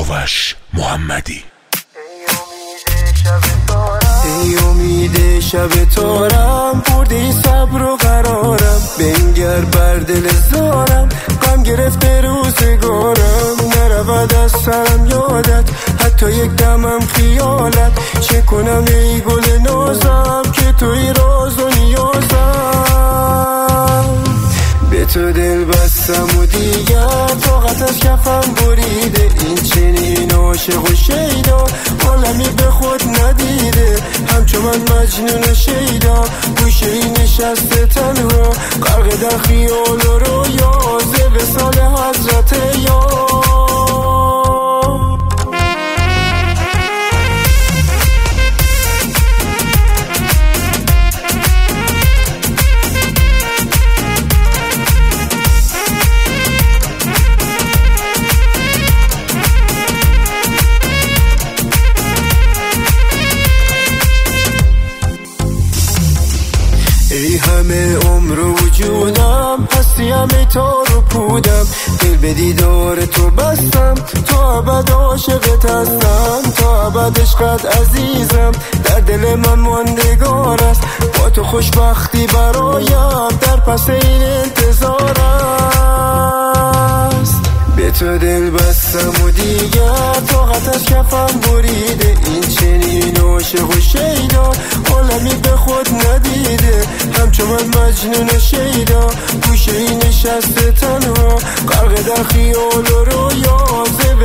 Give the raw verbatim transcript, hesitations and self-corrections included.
سیاوش محمدی. ای امید شب تارم، بردی صبر و قرارم، بنگر بر دل زارم، غم گرفته روزگارم، نرود از سرم یادت، حتی یک دمم خیالت، چه کنم ای گل نازم که توی راز و نیازم، به تو دل بستم و دیگر طاقت از کفم بریده، این چنین عاشق و شیدا عالمی به خود ندیده، همچون من مجنون و شیدا گوشه ای نشسته تنها، غرق در خیال و رویا، ز وصال حضرت یار. ای همه عمر و وجودم، هستیم ای تار و پودم، دل به دیدار تو بستم، تا ابد عاشقت هستم، تا ابد عشقت عزیزم، در دل من ماندگار است، با تو خوشبختی برایم، در پس این انتظار است، به تو دل بستم و دیگر طاقت از کفم بریده، این چنین عاشق و شیدا عالمی به خود ندیده، همچون من مجنون و شیدا گوشه ای نشسته تنها، غرق در خیال و رویا، ز